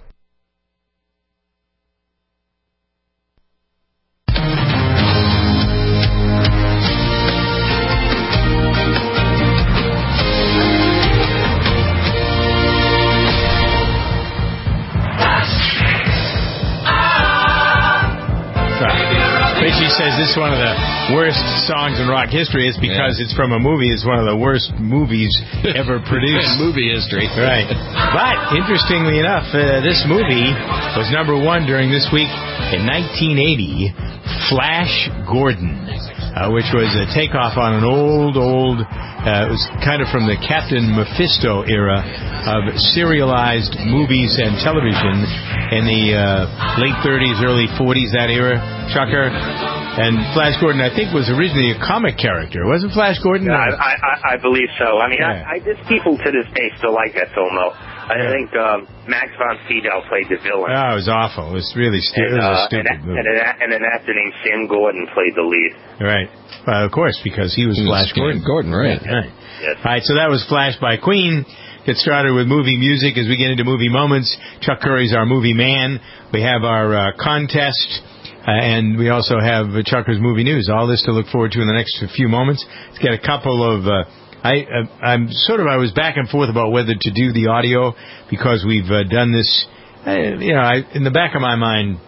Richie says this is one of the worst songs in rock history. It's because yeah. it's from a movie. It's one of the worst movies ever produced. Movie history. Right. But, interestingly enough, uh, this movie was number one during this week in nineteen eighty, Flash Gordon, uh, which was a takeoff on an old, old, uh, it was kind of from the Captain Mephisto era of serialized movies and television in the uh, late thirties, early forties, that era, Chucker. And Flash Gordon, I think, was originally a comic character. Wasn't Flash Gordon? Yeah, I, I, I believe so. I mean, yeah. I, I just people to this day still like that film, though. I yeah. think um, Max von Sydow played the villain. Oh, it was awful. It was really stu- and, it was a uh, stupid and, movie. And an, and an actor named Sam Gordon played the lead. Right. Well, of course, because he was he Flash was Gordon. Gordon, right. Yeah, right. Yes. All right, so that was Flash by Queen. Get started with movie music as we get into movie moments. Chuck Curry's our movie man. We have our uh, contest. Uh, and we also have uh, Chucker's movie news. All this to look forward to in the next few moments. Let's get a couple of. Uh, I uh, I'm sort of I was back and forth about whether to do the audio because we've uh, done this. Uh, you know, I, in the back of my mind,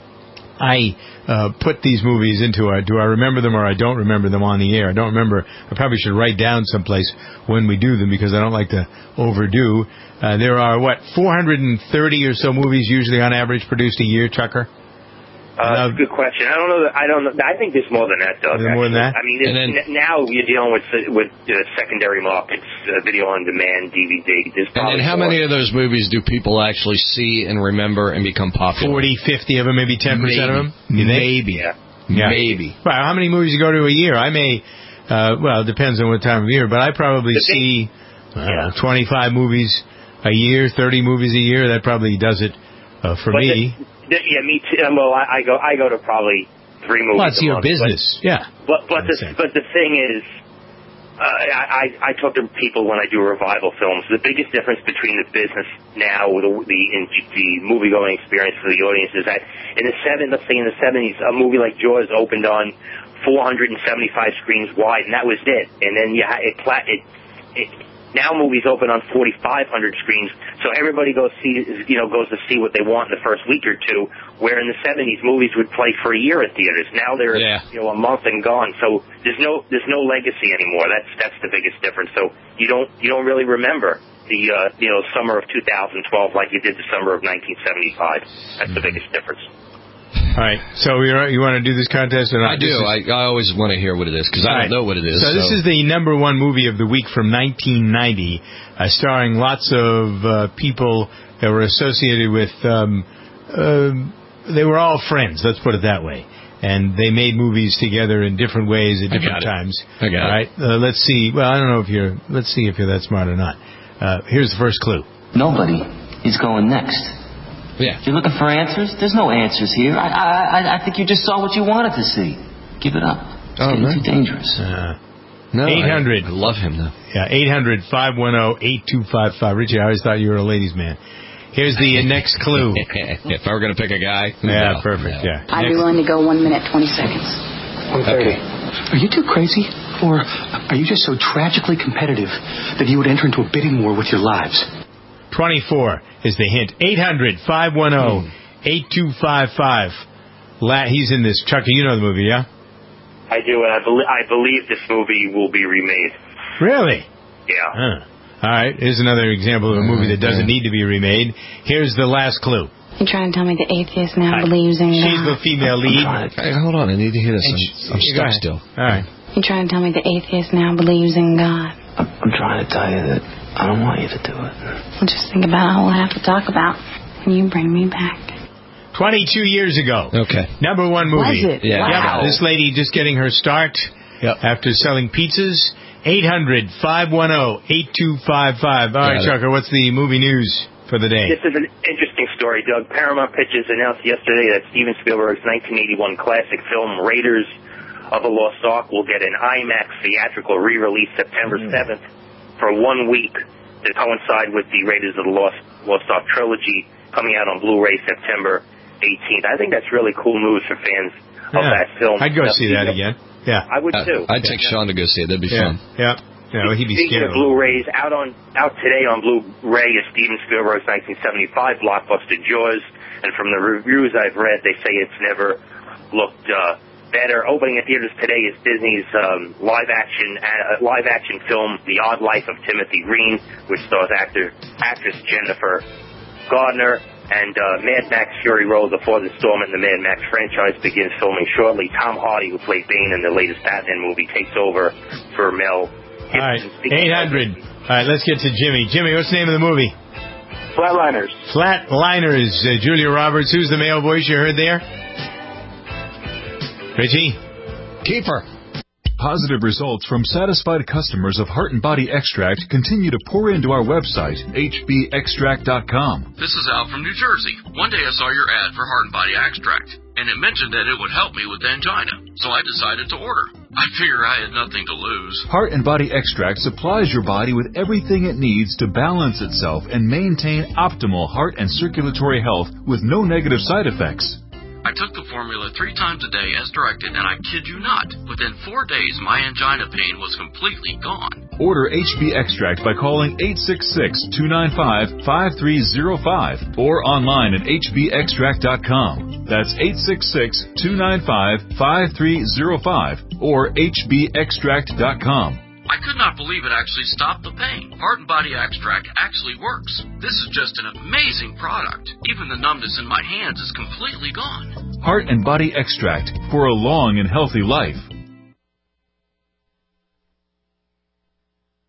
I uh, put these movies into a. Do I remember them or I don't remember them on the air? I don't remember. I probably should write down someplace when we do them because I don't like to overdo. Uh, there are what four hundred thirty or so movies usually on average produced a year, Chucker. Uh, that's a good question. I don't know. That, I don't know. I think there's more than that, Doug. More than that? I mean, it's, then, now you're dealing with with uh, secondary markets, uh, video on demand, D V D. There's and then how more. many of those movies do people actually see and remember and become popular? forty, fifty of them, maybe ten percent of them? Maybe. Yeah. yeah. Maybe. Well, how many movies you go to a year? I may, uh, well, it depends on what time of year, but I probably see uh, twenty-five movies a year, thirty movies a year. That probably does it uh, for but me. The, Yeah, me too. Well, I, I go. I go to probably three movies. Well, it's a your month, business, but, yeah. But but the but the thing is, uh, I I talk to people when I do revival films. The biggest difference between the business now, the the, in, the movie going experience for the audience is that in the seven, let's say in the seventies, a movie like Jaws opened on four hundred seventy-five screens wide, and that was it. And then you ha- it, plat- it it. Now movies open on forty-five hundred screens, so everybody goes see, you know, goes to see what they want in the first week or two. Where in the seventies, movies would play for a year at theaters. Now they're, yeah. you know, a month and gone. So there's no there's no legacy anymore. That's that's the biggest difference. So you don't you don't really remember the uh, you know summer of two thousand twelve like you did the summer of nineteen seventy-five. That's the biggest difference. All right. So you're, you want to do this contest or not? I do. Is, I, I always want to hear what it is because I don't right. know what it is. So, so this is the number one movie of the week from nineteen ninety, uh, starring lots of uh, people that were associated with. Um, uh, they were all friends. Let's put it that way. And they made movies together in different ways at different I times. I got all right. Uh, let's see. Well, I don't know if you're. Let's see if you're that smart or not. Uh, here's the first clue. Nobody is going next. Yeah. You're looking for answers? There's no answers here. I I I think you just saw what you wanted to see. Give it up. It's oh, getting no. too dangerous. Uh, no, eight hundred. I, I love him, though. Yeah, eight hundred, five one zero, eight two five five. Richie, I always thought you were a ladies' man. Here's the uh, next clue. If I were going to pick a guy. Yeah, no, perfect, no. yeah. I'd next. be willing to go one minute, twenty seconds. one thirty. Okay. Are you too crazy? Or are you just so tragically competitive that you would enter into a bidding war with your lives? twenty-four is the hint. eight hundred, five one zero, eight two five five. La- he's in this. Chucky, you know the movie, yeah? I do, and I, be- I believe this movie will be remade. Really? Yeah. Huh. All right. Here's another example of a movie that doesn't need to be remade. Here's the last clue. You're trying to tell me the atheist now Hi. believes in She's God. the female lead. Hey, hold on. I need to hear this. I'm, I'm Go stuck ahead. still. All right. You're trying to tell me the atheist now believes in God. I'm trying to tell you that I don't want you to do it. Well, just think about all we'll have to talk about when you bring me back. twenty-two years ago. Okay. Number one movie. Was it? Yeah. Wow. Yep. This lady just getting her start yep. after selling pizzas. eight hundred, five one zero, eight two five five. All right, Got it. Chucker, what's the movie news for the day? This is an interesting story, Doug. Paramount Pictures announced yesterday that Steven Spielberg's nineteen eighty-one classic film Raiders of the Lost Ark will get an IMAX theatrical re-release September seventh for one week to coincide with the Raiders of the Lost, Lost Ark trilogy coming out on Blu-ray September eighteenth. I think that's really cool news for fans yeah. of that film. I'd go see that again. Yeah. I would too. Uh, I'd take Sean to go see it. That'd be yeah. fun. Yeah. Yeah, well, he'd be Speaking scared. of Blu-rays, out on out today on Blu-ray is Steven Spielberg's nineteen seventy-five blockbuster Jaws, and from the reviews I've read, they say it's never looked uh, better. Opening in theaters today is Disney's um, live-action uh, live-action film The Odd Life of Timothy Green, which stars actor actress Jennifer Gardner. And uh, Mad Max Fury Road, the fourth installment in the Mad Max franchise, begins filming shortly. Tom Hardy, who played Bane in the latest Batman movie, takes over for Mel Gibson. All right, eight hundred. All right, let's get to Jimmy. Jimmy, what's the name of the movie? Flatliners. Flatliners. Uh, Julia Roberts. Who's the male voice you heard there? Richie? Keeper. Positive results from satisfied customers of Heart and Body Extract continue to pour into our website, H B extract dot com. This is Al from New Jersey. One day I saw your ad for Heart and Body Extract, and it mentioned that it would help me with angina, so I decided to order. I figure I had nothing to lose. Heart and Body Extract supplies your body with everything it needs to balance itself and maintain optimal heart and circulatory health with no negative side effects. I took the formula three times a day as directed, and I kid you not, within four days my angina pain was completely gone. Order H B Extract by calling eight six six, two nine five, five three zero five or online at H B extract dot com. That's eight six six, two nine five, five three zero five or H B extract dot com. I could not believe it actually stopped the pain. Heart and Body Extract actually works. This is just an amazing product. Even the numbness in my hands is completely gone. Heart and Body Extract for a long and healthy life.